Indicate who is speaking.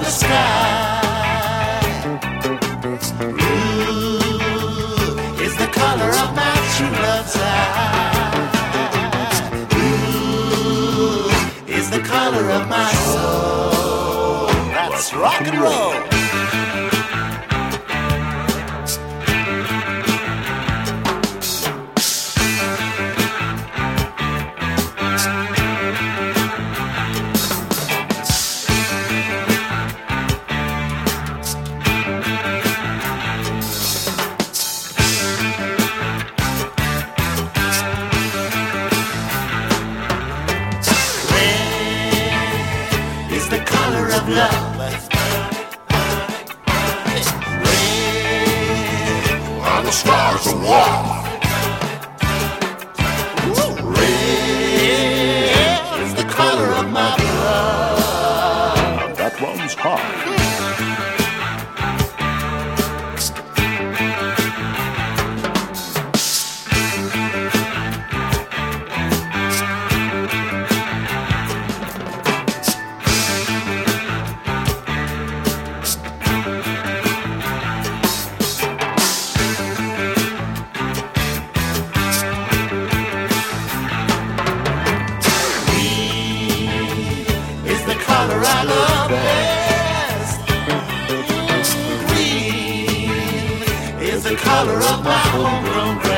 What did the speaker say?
Speaker 1: the sky. Blue is the color of my true love's eye. Blue is the color of my soul. That's rock and roll. Love. Red are the stars of war. Red is the color of my blood.
Speaker 2: That one's hard.
Speaker 1: Color I love best. Green is the color of my homegrown grass.